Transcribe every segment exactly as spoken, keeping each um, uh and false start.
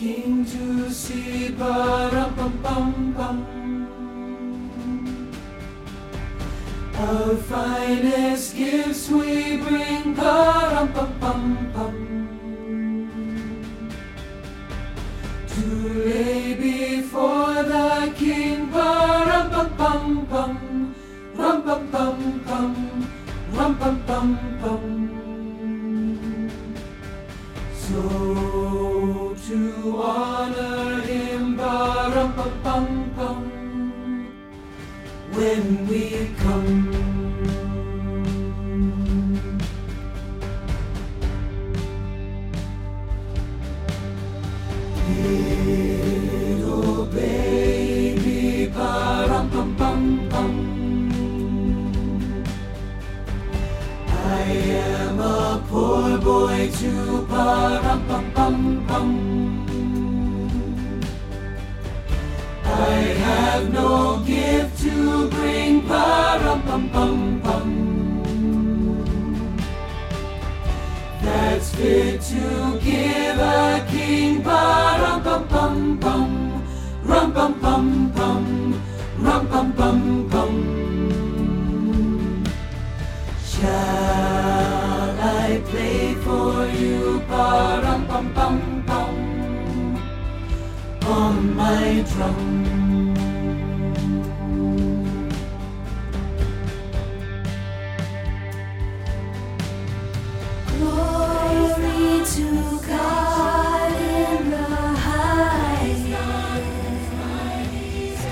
King to see, ba-rum-bum-bum-bum. Our finest gifts we bring, ba-rum-bum-bum-bum, to lay before the King, ba-rum-bum-bum-bum, rum-bum-bum-bum, rum-bum-bum-bum. So to honor him, ba-rum-bum-bum-bum, when we come. Little baby, ba-rum-bum-bum-bum, I am a poor boy too, ba-rum-bum-bum-bum. I have no gift to bring, ba-rum-bum-bum-bum, that's fit to give a king, ba-rum-bum-bum-bum, rum-bum-bum-bum, rum-bum-bum-bum. Shall I play for you, ba-rum-bum-bum-bum, on my drum? Glory to God in the highest.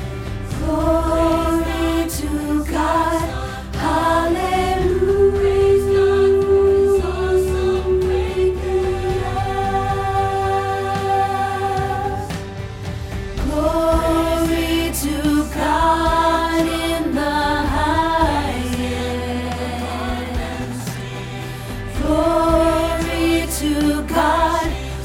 Glory to God, hallelujah. Glory to God in the highest. Glory to God,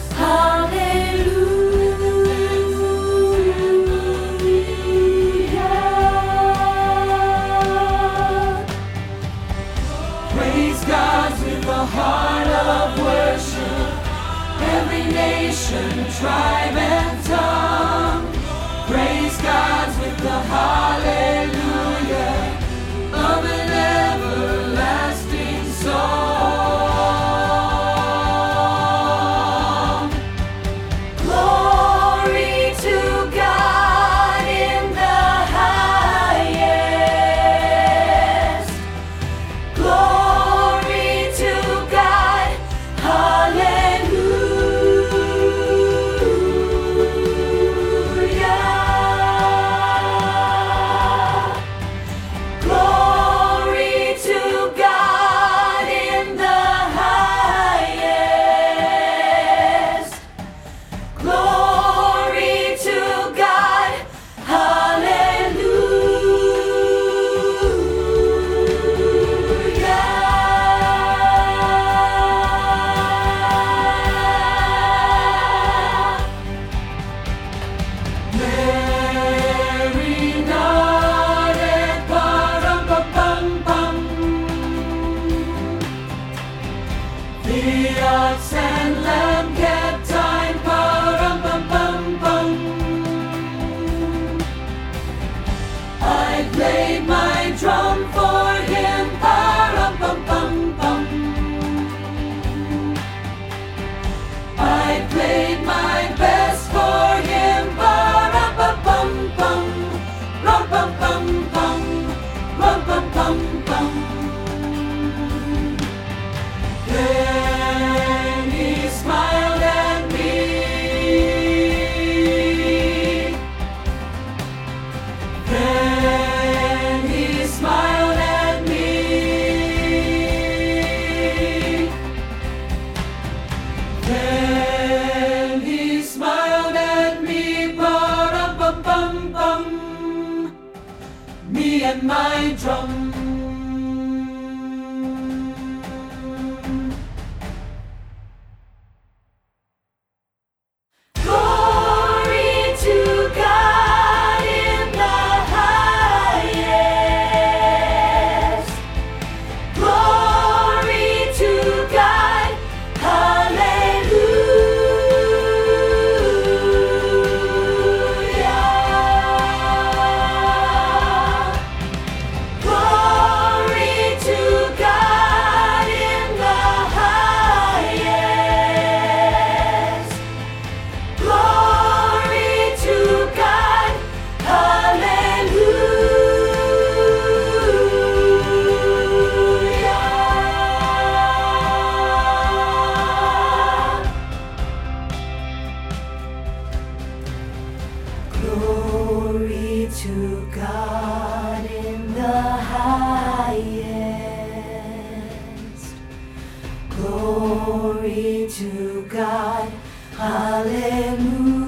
hallelujah. Praise God with a heart of worship, every nation, tribe, and tongue. Praise God with the hallelujah of an everlasting song. Glory to God in the highest. Glory to God, hallelujah. God. Hallelujah.